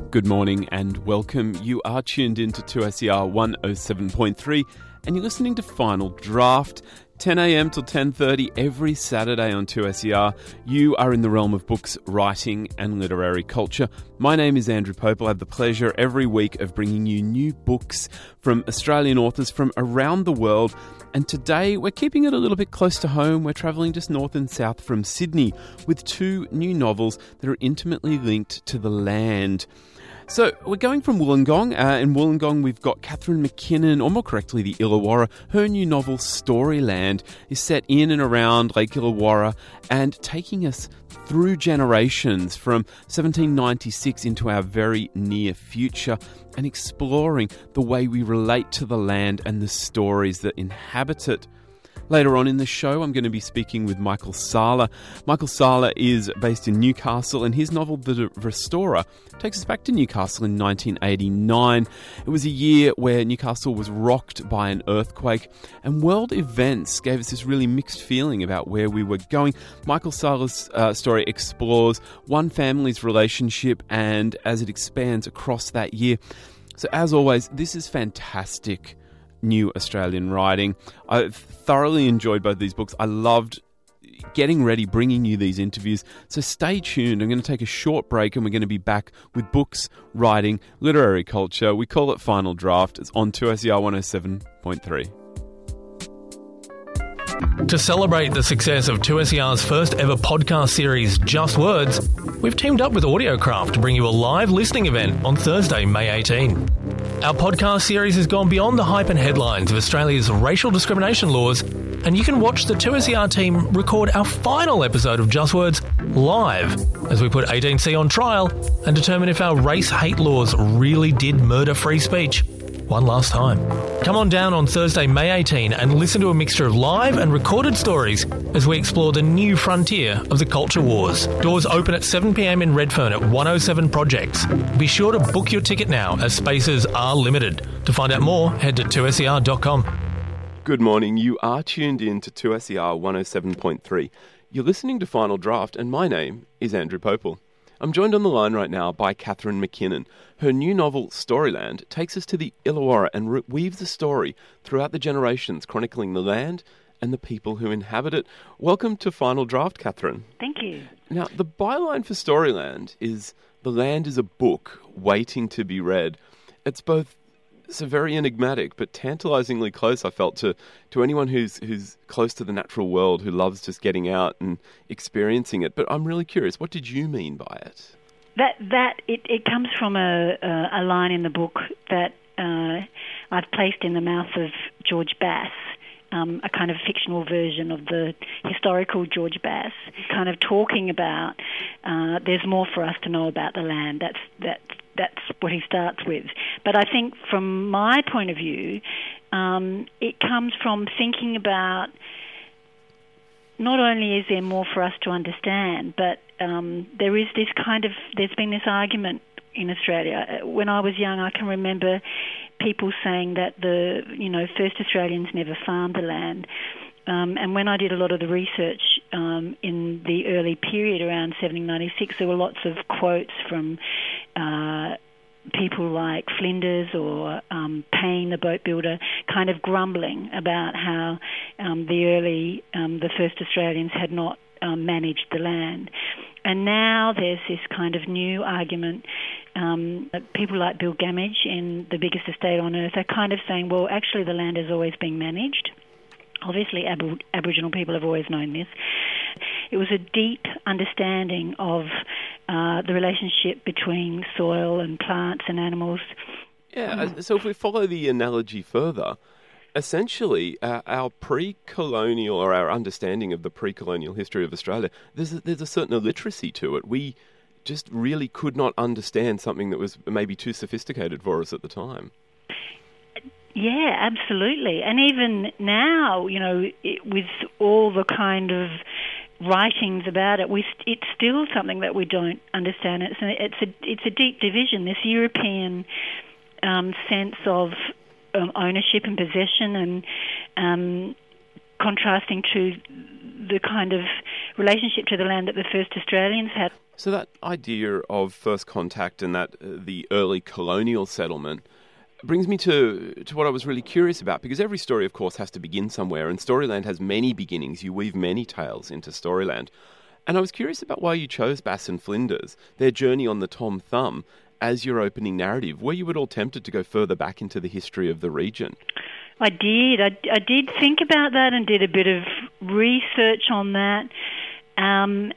Good morning and welcome. You are tuned into 2SER 107.3 and you're listening to Final Draft, 10am till 10:30 every Saturday on 2SER. You are in the realm of books, writing and literary culture. My name is Andrew Pope. I have the pleasure every week of bringing you new books from Australian authors from around the world. And today we're keeping it a little bit close to home. We're travelling just north and south from Sydney with two new novels that are intimately linked to the land. So we're going from Wollongong. In Wollongong we've got Catherine McKinnon, or more correctly the Illawarra. Her new novel Storyland is set in and around Lake Illawarra and taking us through generations from 1796 into our very near future and exploring the way we relate to the land and the stories that inhabit it. Later on in the show, I'm going to be speaking with Michael Sala. Michael Sala is based in Newcastle, and his novel, The Restorer, takes us back to Newcastle in 1989. It was a year where Newcastle was rocked by an earthquake, and world events gave us this really mixed feeling about where we were going. Michael Sala's story explores one family's relationship and as it expands across that year. So as always, this is fantastic new Australian writing. I've thoroughly enjoyed both these books. I loved getting ready, bringing you these interviews. So stay tuned. I'm going to take a short break and we're going to be back with books, writing, literary culture. We call it Final Draft. It's on 2SER 107.3. To celebrate the success of 2SER's first ever podcast series, Just Words, we've teamed up with Audiocraft to bring you a live listening event on Thursday, May 18. Our podcast series has gone beyond the hype and headlines of Australia's racial discrimination laws, and you can watch the 2SER team record our final episode of Just Words live as we put 18C on trial and determine if our race hate laws really did murder free speech one last time. Come on down on Thursday, May 18 and listen to a mixture of live and recorded stories as we explore the new frontier of the culture wars. Doors open at 7pm in Redfern at 107 Projects. Be sure to book your ticket now as spaces are limited. To find out more, head to 2ser.com. Good morning. You are tuned in to 2SER 107.3. You're listening to Final Draft and my name is Andrew Popel. I'm joined on the line right now by Catherine McKinnon. Her new novel, Storyland, takes us to the Illawarra and weaves a story throughout the generations, chronicling the land and the people who inhabit it. Welcome to Final Draft, Catherine. Thank you. Now, the byline for Storyland is the land is a book waiting to be read. It's both so very enigmatic, but tantalizingly close, I felt, to anyone who's close to the natural world, who loves just getting out and experiencing it. But I'm really curious, what did you mean by it? It comes from a line in the book that I've placed in the mouth of George Bass, a kind of fictional version of the historical George Bass, kind of talking about there's more for us to know about the land. That's what he starts with. But I think from my point of view, it comes from thinking about not only is there more for us to understand, but there's been this argument in Australia. When I was young, I can remember people saying that first Australians never farmed the land. And when I did a lot of the research in the early period around 1796, there were lots of quotes from people like Flinders or Payne, the boat builder, kind of grumbling about how the first Australians had not managed the land. And now there's this kind of new argument. People like Bill Gammage in The Biggest Estate on Earth are kind of saying, well, actually the land has always been managed. Obviously, Aboriginal people have always known this. It was a deep understanding of the relationship between soil and plants and animals. Yeah, so if we follow the analogy further, essentially our pre-colonial, or our understanding of the pre-colonial history of Australia, there's a certain illiteracy to it. We just really could not understand something that was maybe too sophisticated for us at the time. Yeah, absolutely. And even now, with all the kind of writings about it, it's still something that we don't understand. It's a deep division, this European sense of ownership and possession, and contrasting to the kind of relationship to the land that the first Australians had. So that idea of first contact and that the early colonial settlement brings me to what I was really curious about, because every story, of course, has to begin somewhere, and Storyland has many beginnings. You weave many tales into Storyland. And I was curious about why you chose Bass and Flinders, their journey on the Tom Thumb, as your opening narrative. Were you at all tempted to go further back into the history of the region? I did. I did think about that and did a bit of research on that. And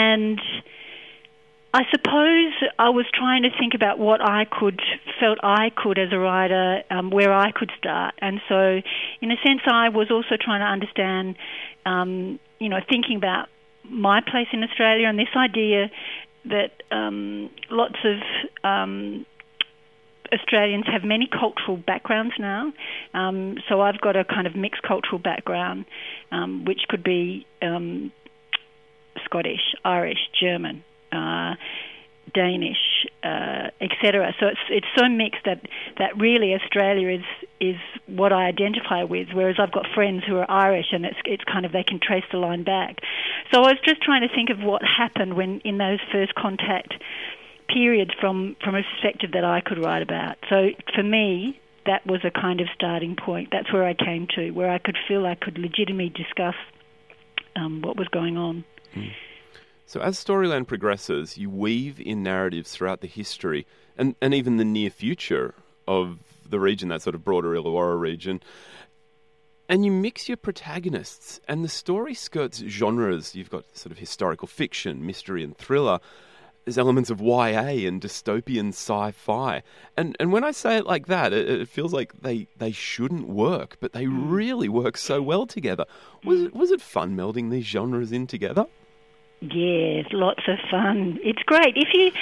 I suppose I was trying to think about what felt I could as a writer, where I could start. And so, in a sense, I was also trying to understand, thinking about my place in Australia and this idea that lots of Australians have many cultural backgrounds now. So I've got a kind of mixed cultural background, which could be Scottish, Irish, German, Danish, etc. So it's so mixed that really Australia is what I identify with, whereas I've got friends who are Irish and it's kind of they can trace the line back. So I was just trying to think of what happened when in those first contact periods from a perspective that I could write about. So for me, that was a kind of starting point. That's where I came to, where I could feel I could legitimately discuss what was going on. Mm. So as Storyland progresses, you weave in narratives throughout the history and even the near future of the region, that sort of broader Illawarra region, and you mix your protagonists, and the story skirts genres. You've got sort of historical fiction, mystery and thriller. There's elements of YA and dystopian sci-fi. And when I say it like that, it feels like they shouldn't work, but they really work so well together. Was it fun melding these genres in together? Yes, lots of fun. It's great.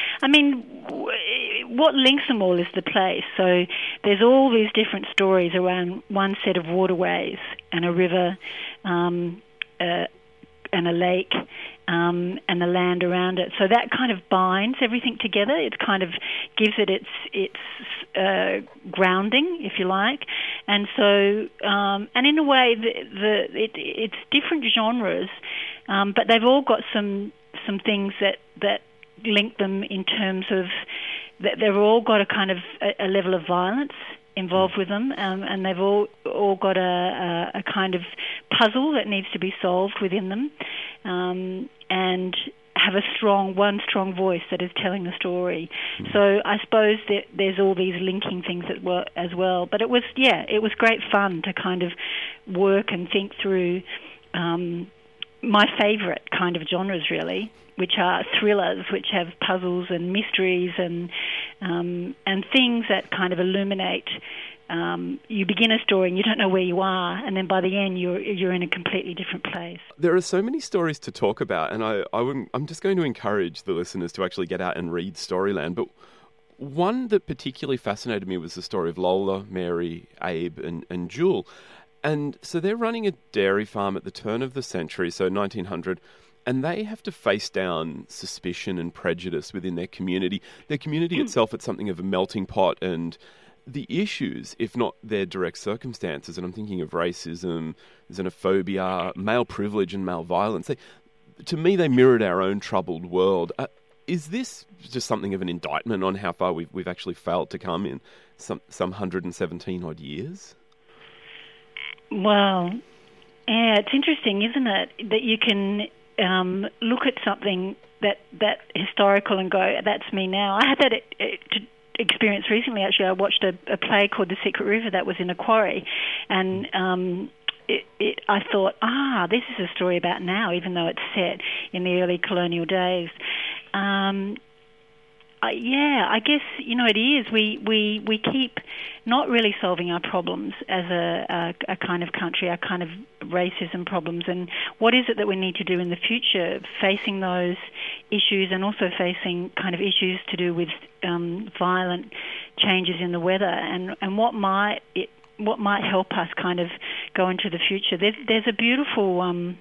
What links them all is the place. So there's all these different stories around one set of waterways and a river and a lake and the land around it. So that kind of binds everything together. It kind of gives it its grounding, if you like. And so, and in a way, it's different genres, but they've all got some things that link them in terms of that they've all got a kind of a level of violence involved with them, and they've all got a kind of puzzle that needs to be solved within them, and have one strong voice that is telling the story. So I suppose that there's all these linking things as well. But it was great fun to kind of work and think through my favourite kind of genres, really, which are thrillers, which have puzzles and mysteries and things that kind of illuminate. You begin a story and you don't know where you are, and then by the end you're in a completely different place. There are so many stories to talk about, and I'm just going to encourage the listeners to actually get out and read Storyland. But one that particularly fascinated me was the story of Lola, Mary, Abe, and Jewel. And so they're running a dairy farm at the turn of the century, so 1900, and they have to face down suspicion and prejudice within their community. Their community itself is something of a melting pot, and the issues, if not their direct circumstances, and I'm thinking of racism, xenophobia, male privilege and male violence, to me they mirrored our own troubled world. Is this just something of an indictment on how far we've actually failed to come in some 117 odd years? Well, yeah, it's interesting, isn't it, that you can look at something that historical and go, that's me now. I had that experience recently, actually. I watched a play called The Secret River that was in a quarry, and I thought, this is a story about now, even though it's set in the early colonial days. I guess, it is. We keep not really solving our problems as a kind of country, our kind of racism problems, and what is it that we need to do in the future, facing those issues and also facing kind of issues to do with violent changes in the weather, and what might help us kind of go into the future. There's a beautiful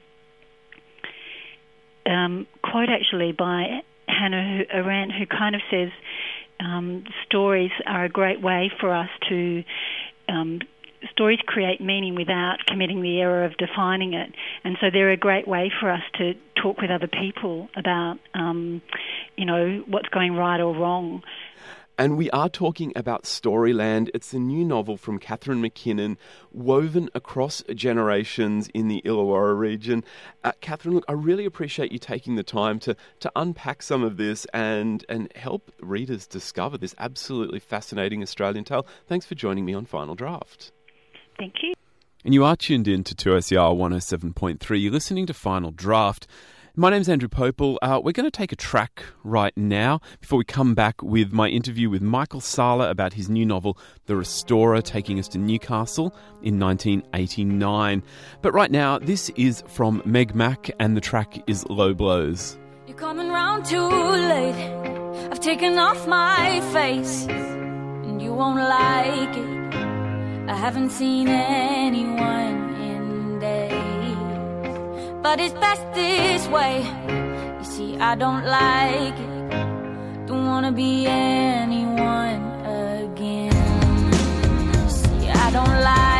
quote, actually, by Hannah Arendt, who kind of says stories are a great way for us to stories create meaning without committing the error of defining it. And so they're a great way for us to talk with other people about, what's going right or wrong. And we are talking about Storyland. It's a new novel from Catherine McKinnon, woven across generations in the Illawarra region. Catherine, look, I really appreciate you taking the time to unpack some of this and help readers discover this absolutely fascinating Australian tale. Thanks for joining me on Final Draft. Thank you. And you are tuned in to 2SER 107.3. You're listening to Final Draft. My name's Andrew Popel. We're going to take a track right now before we come back with my interview with Michael Sala about his new novel, The Restorer, taking us to Newcastle in 1989. But right now, this is from Meg Mac, and the track is Low Blows. You're coming round too late. I've taken off my face, and you won't like it. I haven't seen anyone in days. But it's best this way. You see, I don't like it. Don't wanna be anyone again. You see, I don't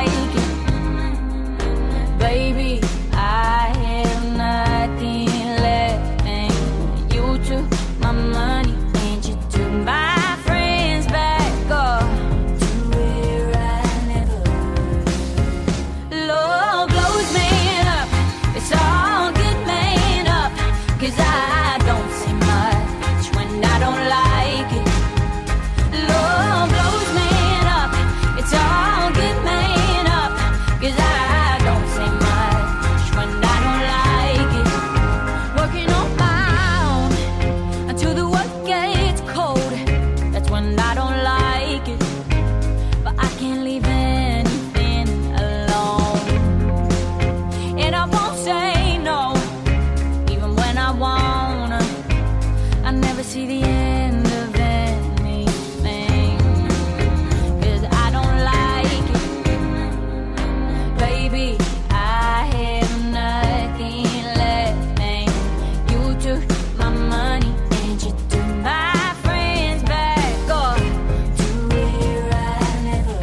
like it. Baby, I have nothing left. And you took my money and you took my friends back off to where I never. Love blows me up. It's all good made up, 'cause I don't say much when I don't like it. Love blows me up. It's all good made up, 'cause I don't say much when I don't like it. Working on my own until the work gets cold. That's when I don't like it. But I can't leave anything alone. And I won't say no, even when I wanna. I never see the end of anything, 'cause I don't like it. Baby, I have nothing left. And you took my money and you took my friends back off to where I never.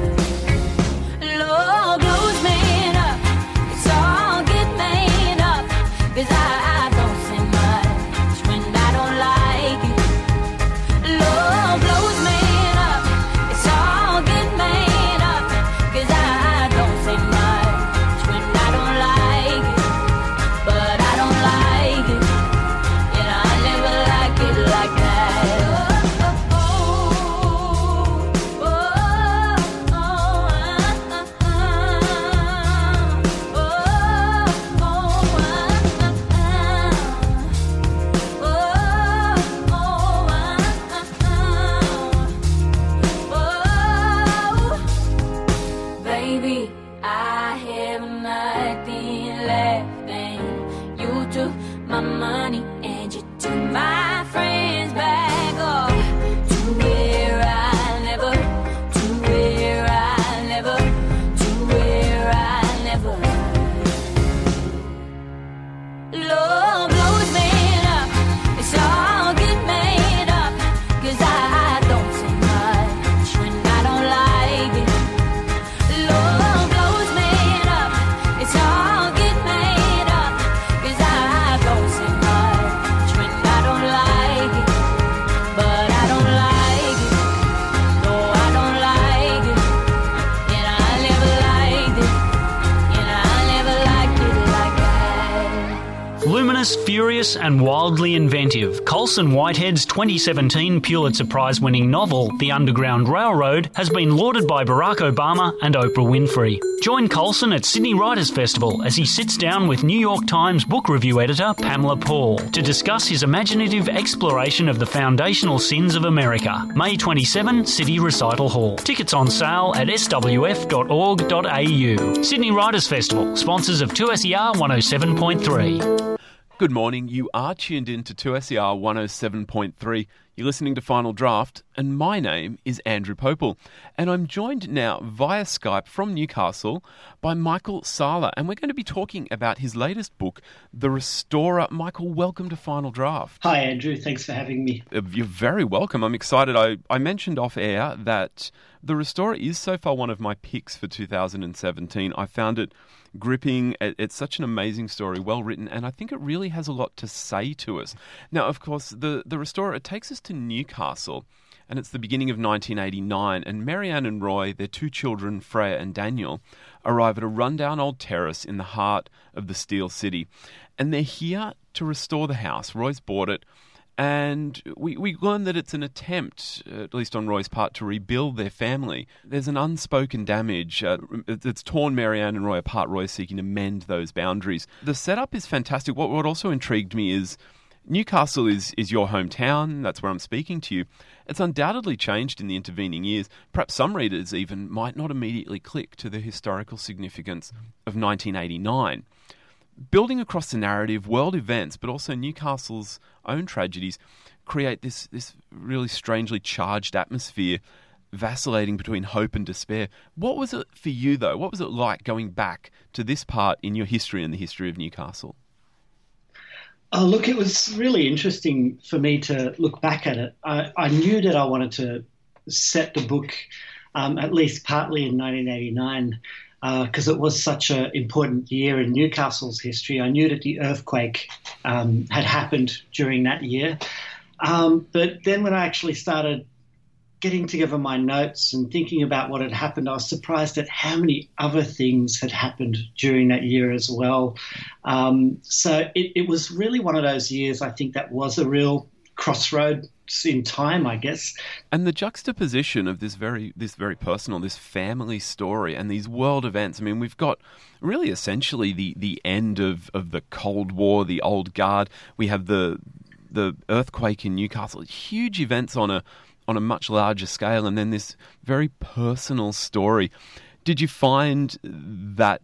Love blows me up. It's all good made up, 'cause I don't say much when I don't like it. Love blows me up. It's all good made up, 'cause I don't say much when I don't like it. But I don't like it, and I never like it like that. Baby, I have nothing left, and you took my money and you took my friends back off to where I never, to where I never, to where I never. Love blows me up. It's all good made up, 'cause I don't say much when I don't like it. Love blows me up. It's all good made up, 'cause I don't say much when I don't like it. But I don't like it. No, I don't like it. And I never liked it. And I never liked it like that. Luminous, furious and wildly inventive, Colson Whitehead's 2017 Pulitzer Prize-winning novel, The Underground Railroad, has been lauded by Barack Obama and Oprah Winfrey. Join Colson at Sydney Writers' Festival as he sits down with New York Times book review editor Pamela Paul to discuss his imaginative exploration of the foundational sins of America. May 27, City Recital Hall. Tickets on sale at swf.org.au. Sydney Writers' Festival, sponsors of 2SER 107.3. Good morning. You are tuned in to 2SER 107.3. You're listening to Final Draft, and my name is Andrew Popel, and I'm joined now via Skype from Newcastle by Michael Sala, and we're going to be talking about his latest book, The Restorer. Michael, welcome to Final Draft. Hi, Andrew. Thanks for having me. You're very welcome. I'm excited. I mentioned off air that The Restorer is so far one of my picks for 2017. I found it gripping. It's such an amazing story, well written, and I think it really has a lot to say to us. Now, of course, the Restorer, it takes us to Newcastle, and it's the beginning of 1989, and Marianne and Roy, their two children, Freya and Daniel, arrive at a rundown old terrace in the heart of the Steel City, and they're here to restore the house. Roy's bought it, and we learn that it's an attempt, at least on Roy's part, to rebuild their family. There's an unspoken damage. It's torn Marianne and Roy apart. Roy's seeking to mend those boundaries. The setup is fantastic. What also intrigued me is Newcastle is your hometown. That's where I'm speaking to you. It's undoubtedly changed in the intervening years. Perhaps some readers even might not immediately click to the historical significance of 1989. Building across the narrative, world events, but also Newcastle's own tragedies, create this really strangely charged atmosphere, vacillating between hope and despair. What was it for you, though? What was it like going back to this part in your history and the history of Newcastle? Oh, look, it was really interesting for me to look back at it. I knew that I wanted to set the book, at least partly in 1989, because it was such an important year in Newcastle's history. I knew that the earthquake had happened during that year. But then when I actually started getting together my notes and thinking about what had happened, I was surprised at how many other things had happened during that year as well. So it was really one of those years, I think, that was a real crossroads in time, I guess. And the juxtaposition of this very personal, this family story and these world events. I mean, we've got really essentially the end of the Cold War, the old guard. We have the earthquake in Newcastle, huge events on a much larger scale, and then this very personal story. Did you find that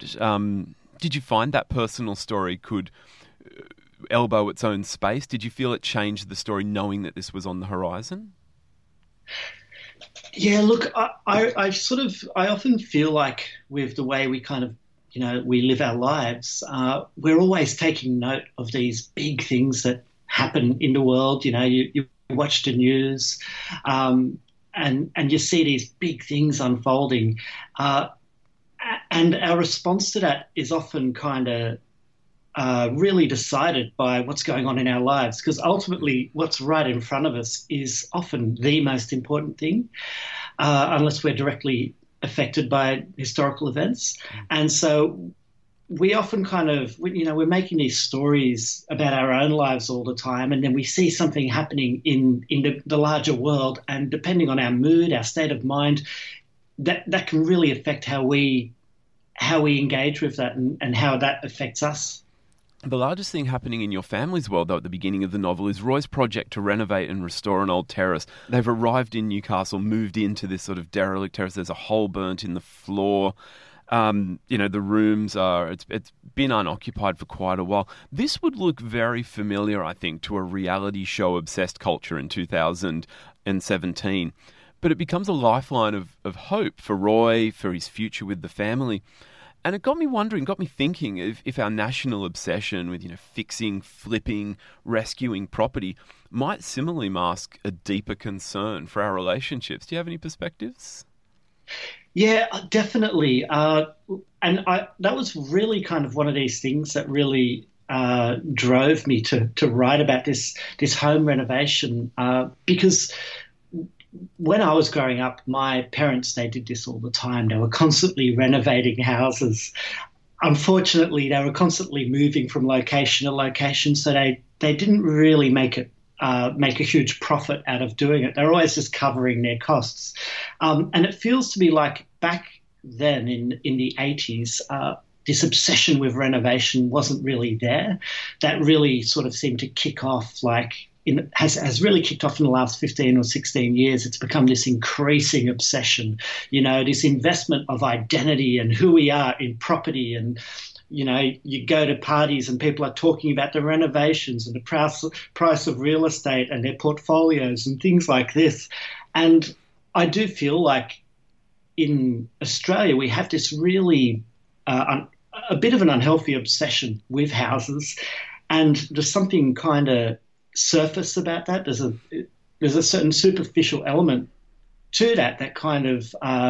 personal story could elbow its own space? Did you feel it changed the story knowing that this was on the horizon? Yeah, look, I often feel like with the way we kind of, we live our lives, we're always taking note of these big things that happen in the world. You watch the news, and you see these big things unfolding, and our response to that is often kind of really decided by what's going on in our lives, because ultimately what's right in front of us is often the most important thing, unless we're directly affected by historical events. And so we often kind of, we're making these stories about our own lives all the time, and then we see something happening in the larger world, and depending on our mood, our state of mind, that can really affect how we engage with that and how that affects us. The largest thing happening in your family's world, though, at the beginning of the novel is Roy's project to renovate and restore an old terrace. They've arrived in Newcastle, moved into this sort of derelict terrace. There's a hole burnt in the floor. The rooms it's been unoccupied for quite a while. This would look very familiar, I think, to a reality show obsessed culture in 2017. But it becomes a lifeline of hope for Roy, for his future with the family. And it got me thinking if our national obsession with, fixing, flipping, rescuing property might similarly mask a deeper concern for our relationships. Do you have any perspectives? Yeah, definitely. That was really kind of one of these things that really drove me to write about this home renovation, because when I was growing up, my parents, they did this all the time. They were constantly renovating houses. Unfortunately, they were constantly moving from location to location, so they didn't really make a huge profit out of doing it. They're always just covering their costs. And it feels to me like back then in the 80s, this obsession with renovation wasn't really there. That really sort of seemed to kick off has really kicked off in the last 15 or 16 years. It's become this increasing obsession, this investment of identity and who we are in property and you go to parties and people are talking about the renovations and the price of real estate and their portfolios and things like this. And I do feel like in Australia we have this really a bit of an unhealthy obsession with houses, and there's something kind of surface about that. There's a certain superficial element to that kind of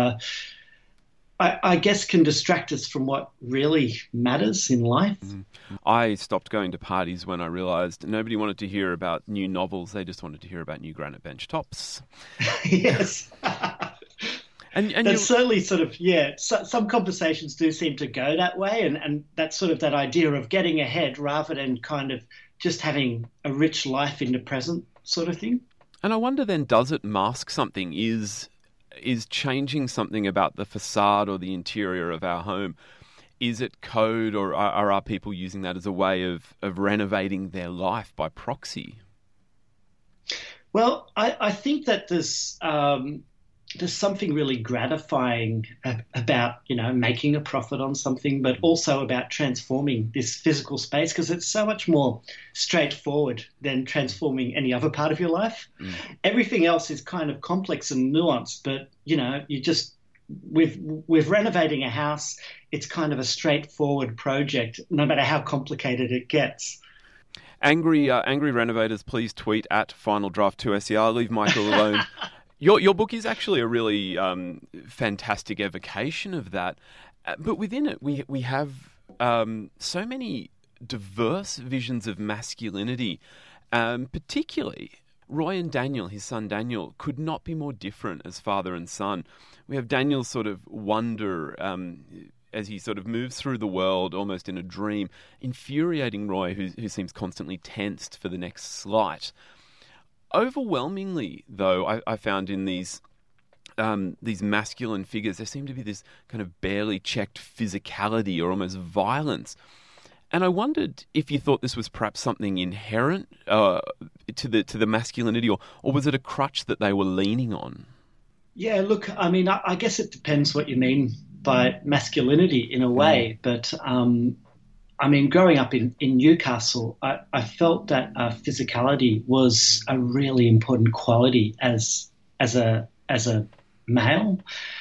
I guess can distract us from what really matters in life. I stopped going to parties when I realised nobody wanted to hear about new novels. They just wanted to hear about new granite bench tops. Yes. And that's certainly sort of, some conversations do seem to go that way. And that's sort of that idea of getting ahead rather than kind of just having a rich life in the present sort of thing. And I wonder then, does it mask something? Is changing something about the facade or the interior of our home, is it code, or are people using that as a way of renovating their life by proxy? Well, I think that there's something really gratifying about, making a profit on something, but also about transforming this physical space, because it's so much more straightforward than transforming any other part of your life. Everything else is kind of complex and nuanced, but, you just, with renovating a house, it's kind of a straightforward project, no matter how complicated it gets. Angry renovators, please tweet at Final Draft 2SER. Leave Michael alone. Your book is actually a really fantastic evocation of that. But within it, we have so many diverse visions of masculinity. Particularly, Roy and Daniel, his son Daniel, could not be more different as father and son. We have Daniel's sort of wonder as he sort of moves through the world almost in a dream, infuriating Roy, who seems constantly tensed for the next slight. Overwhelmingly, though, I found in these masculine figures, there seemed to be this kind of barely checked physicality or almost violence. And I wondered if you thought this was perhaps something inherent to the masculinity, or was it a crutch that they were leaning on? Yeah, look, I mean, I guess it depends what you mean by masculinity in a way, but I mean, growing up in Newcastle, I felt that physicality was a really important quality as a male.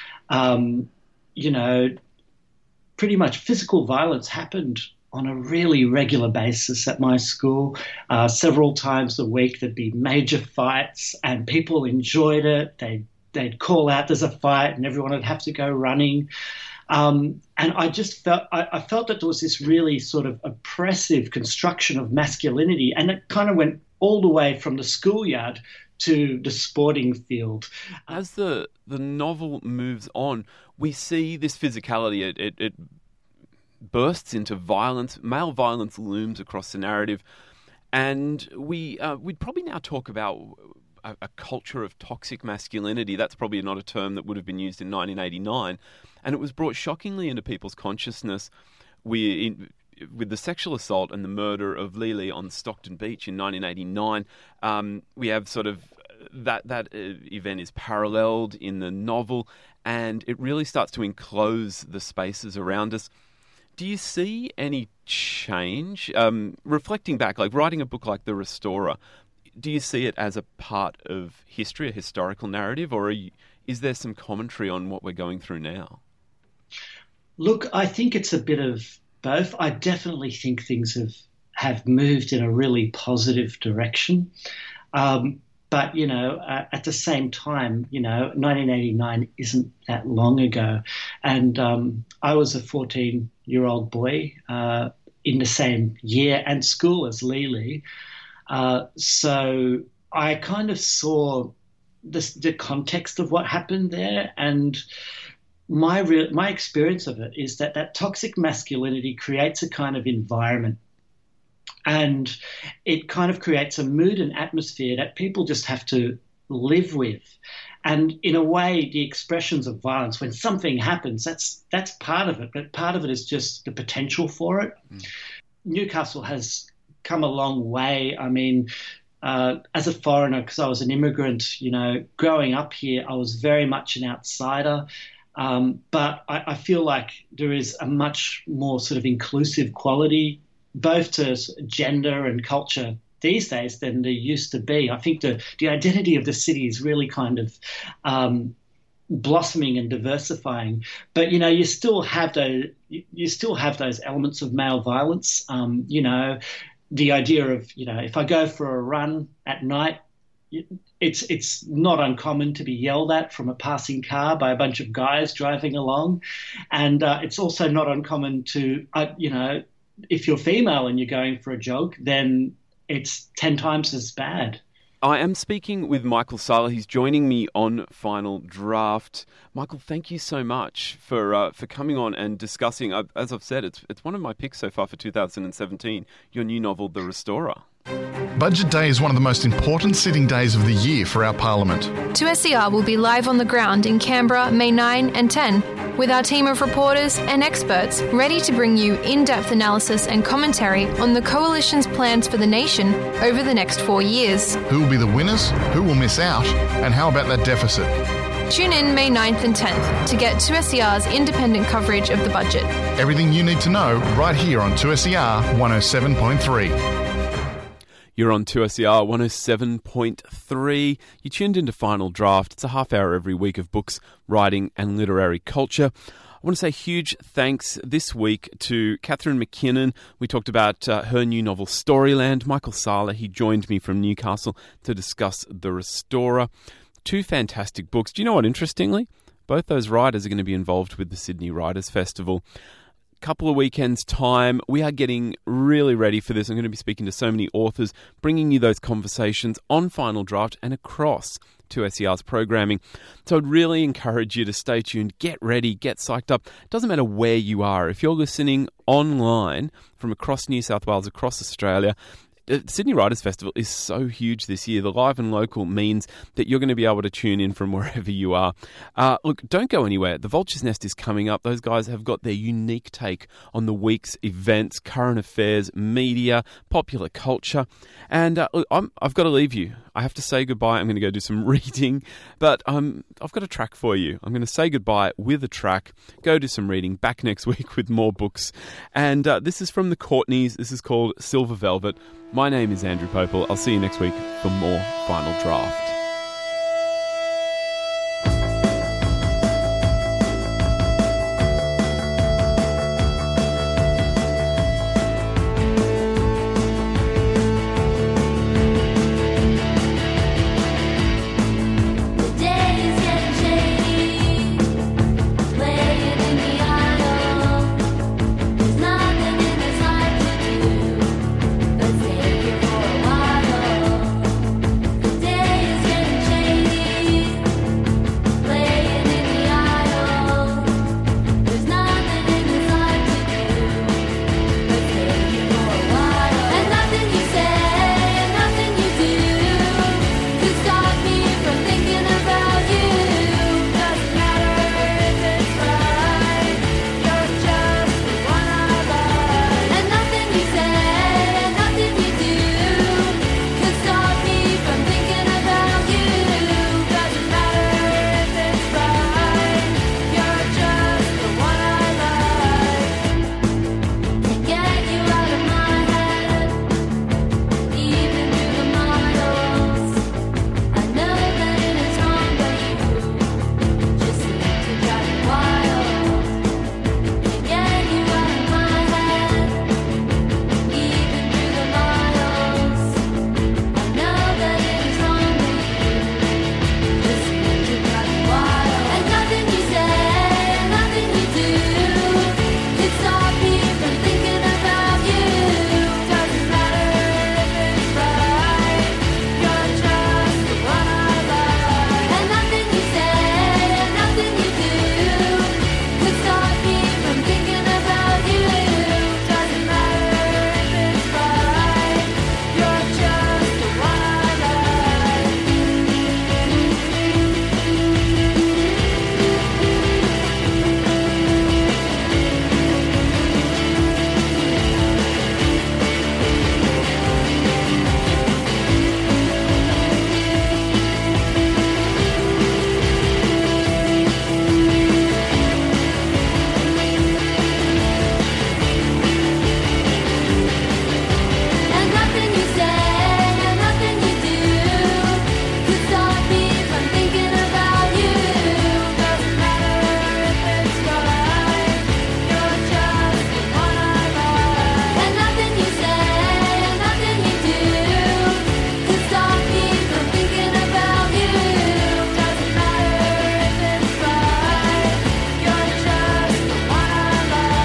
Pretty much physical violence happened on a really regular basis at my school. Several times a week there'd be major fights, and people enjoyed it. They'd call out, "There's a fight," and everyone would have to go running. And I just felt that there was this really sort of oppressive construction of masculinity, and it kind of went all the way from the schoolyard to the sporting field. As the novel moves on, we see this physicality. It bursts into violence. Male violence looms across the narrative, and we'd probably now talk about a culture of toxic masculinity. That's probably not a term that would have been used in 1989. And it was brought shockingly into people's consciousness with the sexual assault and the murder of Lily on Stockton Beach in 1989. We have sort of that event is paralleled in the novel, and it really starts to enclose the spaces around us. Do you see any change? Reflecting back, like writing a book like The Restorer, do you see it as a part of history, a historical narrative, or is there some commentary on what we're going through now? Look, I think it's a bit of both. I definitely think things have moved in a really positive direction. But, at the same time, 1989 isn't that long ago. And I was a 14-year-old boy in the same year and school as Lily. So I kind of saw the context of what happened there, and my experience of it is that toxic masculinity creates a kind of environment, and it kind of creates a mood and atmosphere that people just have to live with. And in a way, the expressions of violence, when something happens, that's part of it, but part of it is just the potential for it. Newcastle has come a long way. I mean, as a foreigner, because I was an immigrant, growing up here, I was very much an outsider. But I feel like there is a much more sort of inclusive quality, both to gender and culture these days than there used to be. I think the identity of the city is really kind of blossoming and diversifying. But you still have those elements of male violence. The idea of if I go for a run at night, it's not uncommon to be yelled at from a passing car by a bunch of guys driving along, and it's also not uncommon to if you're female and you're going for a jog, then it's 10 times as bad. I am speaking with Michael Sala. He's joining me on Final Draft. Michael, thank you so much for coming on and discussing. As I've said, it's one of my picks so far for 2017. Your new novel, The Restorer. Budget Day is one of the most important sitting days of the year for our Parliament. 2SER will be live on the ground in Canberra, May 9 and 10, with our team of reporters and experts ready to bring you in-depth analysis and commentary on the Coalition's plans for the nation over the next 4 years. Who will be the winners, who will miss out, and how about that deficit? Tune in May 9th and 10th to get 2SER's independent coverage of the budget. Everything you need to know right here on 2SER 107.3. You're on 2SER 107.3. You tuned into Final Draft. It's a half hour every week of books, writing and literary culture. I want to say huge thanks this week to Catherine McKinnon. We talked about her new novel, Storyland. Michael Sala, he joined me from Newcastle to discuss The Restorer. 2 fantastic books. Do you know what, interestingly? Both those writers are going to be involved with the Sydney Writers' Festival. Couple of weekends' time. We are getting really ready for this. I'm going to be speaking to so many authors, bringing you those conversations on Final Draft and across 2SER's programming. So I'd really encourage you to stay tuned, get ready, get psyched up. It doesn't matter where you are. If you're listening online from across New South Wales, across Australia, the Sydney Writers' Festival is so huge this year. The live and local means that you're going to be able to tune in from wherever you are. Look, don't go anywhere. The Vulture's Nest is coming up. Those guys have got their unique take on the week's events, current affairs, media, popular culture. And look, I've got to leave you. I have to say goodbye. I'm going to go do some reading. But I've got a track for you. I'm going to say goodbye with a track, go do some reading, back next week with more books. And this is from the Courtneys. This is called Silver Velvet. My name is Andrew Popel. I'll see you next week for more Final Draft.